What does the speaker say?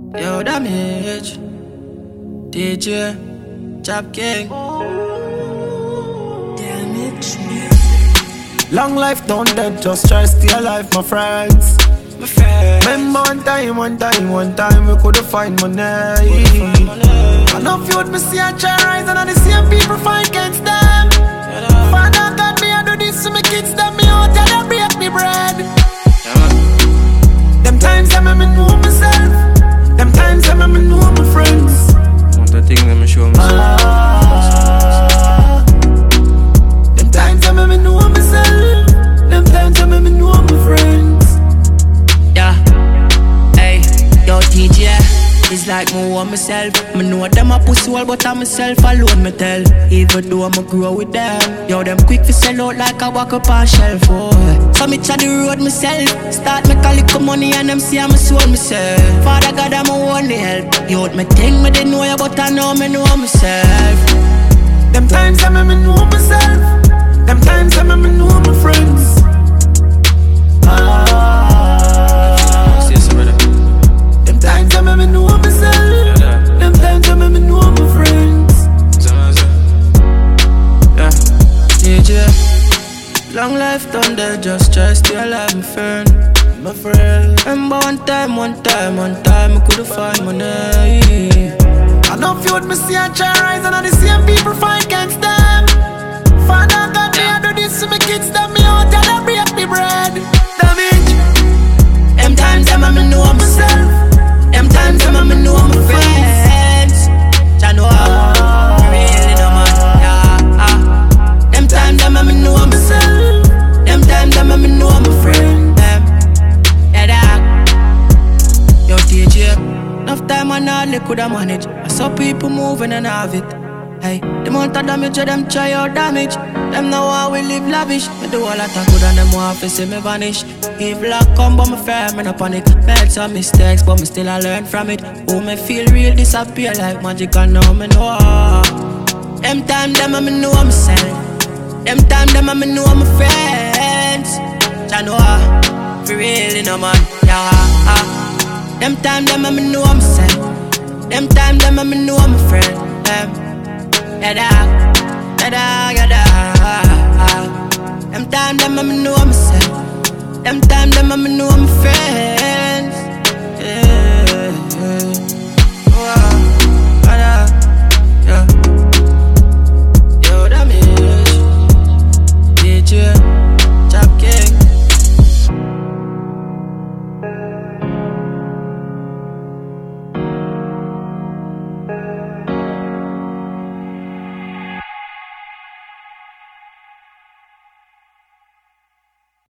Yo, Damage, DJ, Chap King. Damage. Long life don't dead, just try stay alive, my friends. My friend. Remember one time we couldn't find money. I know if you would me see a try rise and all the same people fight against them. Father God, me I do this to my kids, them me out and they break me bread. Them times I me know myself. Them times I me know my friends. Want the thing let me show myself. Them times I me know myself. Them times I me know my friends. Yeah, hey, yo DJ, it's like me want myself. Me know them a pussy all, but I'm myself alone, me tell. Even though I'ma grow with them, yo, them quick to sell out like I walk up on shelf, oh. So me try the road myself. Start make a little money and them see I'm soul myself. Father God, I'm only help. Yo, me think me didn't know you, but I know me know myself. Them times I me know myself. Them times I me know my friends. Them times I me know myself. Them times I me know my friends. Yeah, DJ, long life done there, just try stay alive, my friend. My friend. Remember one time, I couldn't find money. I know if you would me see a try rise and all the same people fight against them. Father God, me I do this to my kids, them me out and they break me bread. Damage. Them times I me know myself. Them times I me know my friends. I know how really no man. Yeah, them times I me know myself. Them times I me know my friend. Yeah, that. Yo, DJ, enough time and all they coulda manage. I saw people moving and have it. Hey, the amount of damage of them try out damage. Them know how we live lavish. Me do all that good and them want to see me vanish. If luck come but me fair, me no panic. Made some mistakes but me still I learn from it. Who me feel real disappear like magic and now me know. Them time them I me know myself. Them time them I me know my friends. I know for real no man. Yeah, them time them I me know myself. Them time them I me know my friend. Yeah, them time them I me know myself. Them time them I me know my friend.